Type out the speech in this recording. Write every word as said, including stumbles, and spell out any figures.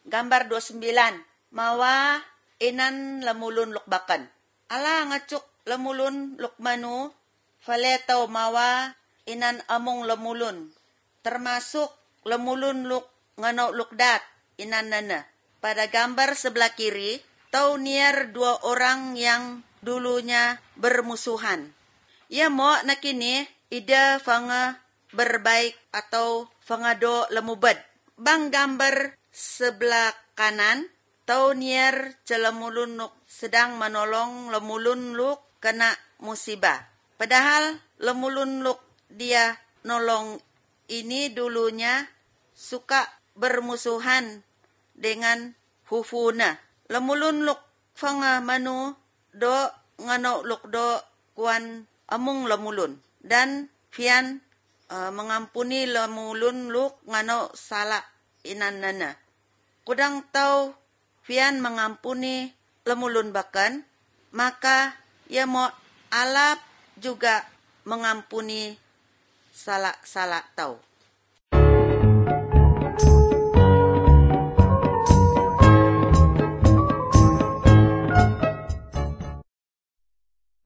Gambar dua puluh sembilan. Mawa inan lamulun lukbakan. Ala ngacuk lamulun lukmanu, faletau mawa inan among lamulun. Termasuk lamulun luk ngano lukdat inan nana. Pada gambar sebelah kiri, tau niar dua orang yang dulunya bermusuhan. Ia mo nakini ida fanga berbaik atau fangado lemubad. Bang gambar sebelah kanan, tau niar celamulun luk sedang menolong lemulun luk kena musibah. Padahal lemulun luk dia nolong ini dulunya suka bermusuhan dengan hufuna. Lemulun luk fanga manu do ngano luk do kuan amung lemulun. Dan fian uh, mengampuni lemulun luk ngano salah inan nana. Kudang tau fian mengampuni lemulun bakan, maka ia mo alap juga mengampuni salah-salah tau.